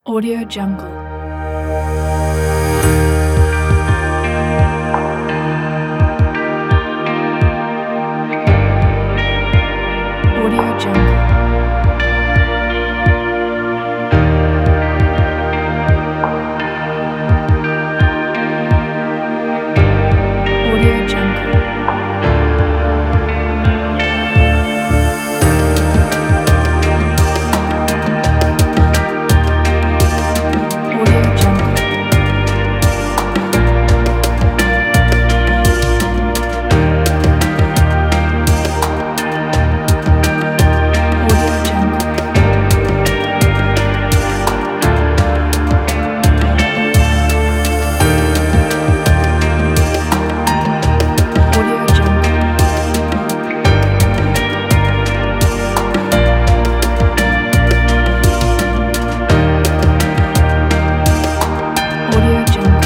Audio Jungle. Audio Jungle. Audio Jungle. Audio Jungle. Audio Jungle. Audio Jungle. Audio Jungle.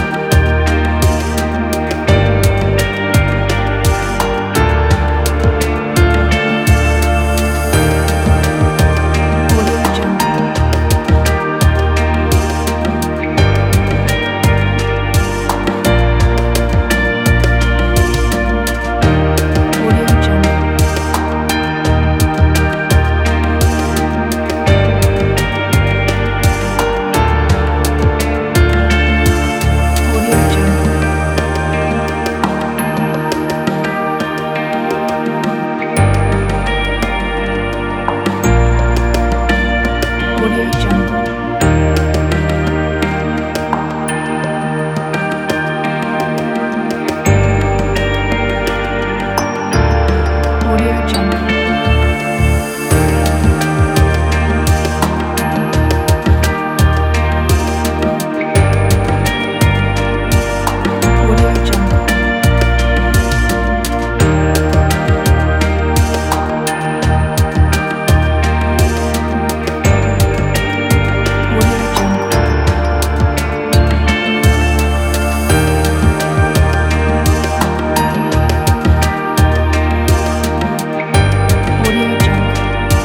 Audio Jungle. Audio Jungle. Audio Jungle. Audio Jungle. Audio Jungle. Audio Jungle. Audio Jungle. Audio Jungle.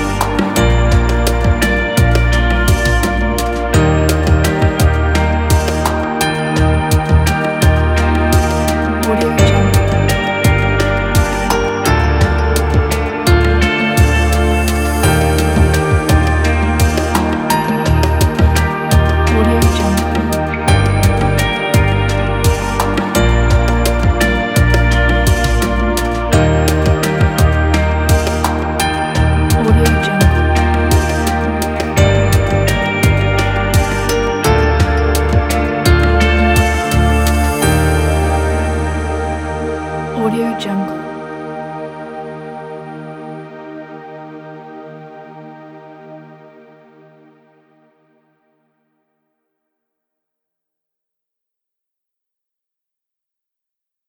Audio Jungle. Audio Jungle. Audio Jungle. Audio Jungle.